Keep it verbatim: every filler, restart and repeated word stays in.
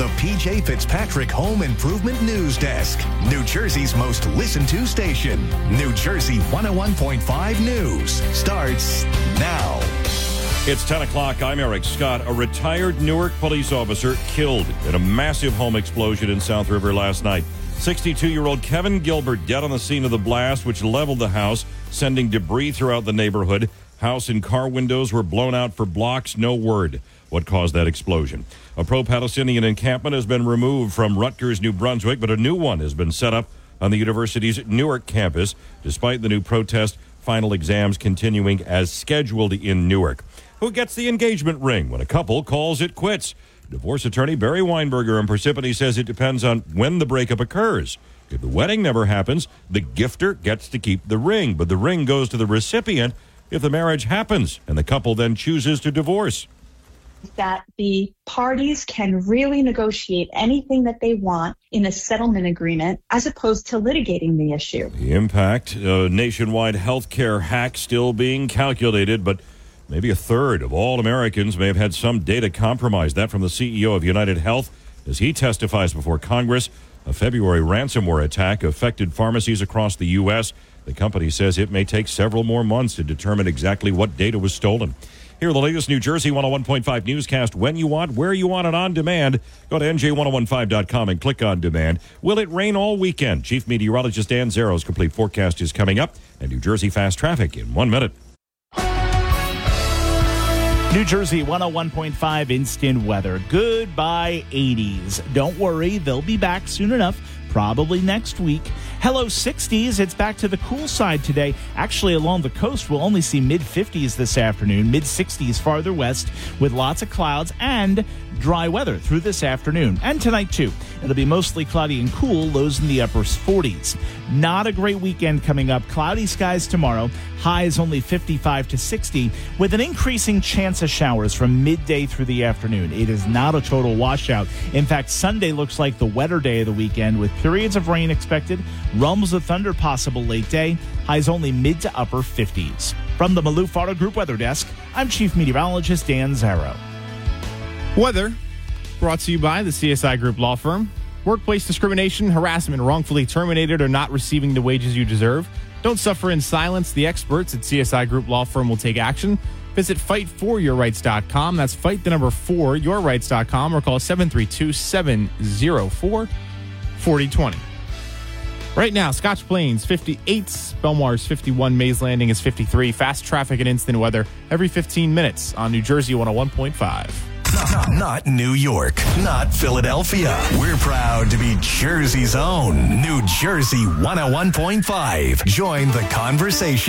the P J Fitzpatrick Home Improvement News Desk, New Jersey's most listened to station. New Jersey one oh one point five News starts now. It's ten o'clock. I'm Eric Scott. A retired Newark police officer killed in a massive home explosion in South River last night. sixty-two-year-old Kevin Gilbert dead on the scene of the blast, which leveled the house, sending debris throughout the neighborhood. House and car windows were blown out for blocks. No word what caused that explosion. A pro-Palestinian encampment has been removed from Rutgers, New Brunswick, but a new one has been set up on the university's Newark campus, despite the new protest. Final exams continuing as scheduled in Newark. Who gets the engagement ring when a couple calls it quits? Divorce attorney Barry Weinberger in Parsippany says it depends on when the breakup occurs. If the wedding never happens, the gifter gets to keep the ring, but the ring goes to the recipient if the marriage happens and the couple then chooses to divorce. That the parties can really negotiate anything that they want in a settlement agreement as opposed to litigating the issue. The impact, a nationwide health care hack still being calculated, but maybe a third of all Americans may have had some data compromised. That from the C E O of United Health as he testifies before Congress. A February ransomware attack affected pharmacies across the U S. The company says it may take several more months to determine exactly what data was stolen. Here are the latest New Jersey one oh one point five newscast when you want, where you want it on demand. Go to N J ten fifteen dot com and click on demand. Will it rain all weekend? Chief Meteorologist Dan Zero's complete forecast is coming up. And New Jersey Fast Traffic in one minute. New Jersey one oh one point five instant weather. Goodbye eighties. Don't worry, they'll be back soon enough, probably next week. Hello sixties. It's back to the cool side today. Actually, along the coast, we'll only see mid-fifties this afternoon, mid-sixties farther west with lots of clouds and dry weather through this afternoon and tonight, too. It'll be mostly cloudy and cool, lows in the upper forties. Not a great weekend coming up. Cloudy skies tomorrow. Highs only fifty-five to sixty with an increasing chance of showers from midday through the afternoon. It is not a total washout. In fact, Sunday looks like the wetter day of the weekend with periods of rain expected. Rumbles of thunder possible late day. Highs only mid to upper fifties. From the Maloof Auto Group Weather Desk, I'm Chief Meteorologist Dan Zero. Weather brought to you by the C S I Group Law Firm. Workplace discrimination, harassment, wrongfully terminated, or not receiving the wages you deserve. Don't suffer in silence. The experts at C S I Group Law Firm will take action. Visit fight for your rights dot com. That's fight the number four, your rights dot com, or call seven three two, seven zero four, four zero two zero. Right now, Scotch Plains fifty-eight, Belmar's fifty-one, Mays Landing is fifty-three. Fast traffic and instant weather every fifteen minutes on New Jersey one oh one point five. Not, not New York, not Philadelphia. We're proud to be Jersey's own New Jersey one oh one point five. Join the conversation.